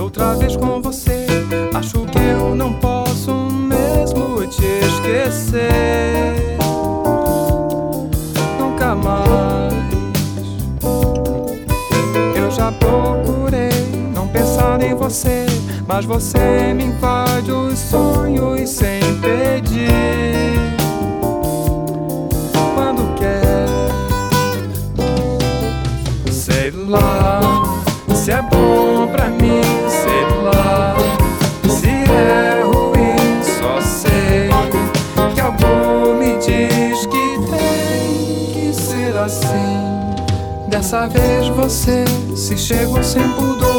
outra vez com você. Acho que eu não posso mesmo te esquecer, nunca mais. Eu já procurei não pensar em você, mas você me invade os sonhos sem pedir. Quando quer, sei lá se é bom pra mim, sei lá se é ruim. Só sei que algo me diz que tem que ser assim. Dessa vez você se chegou sem pudor.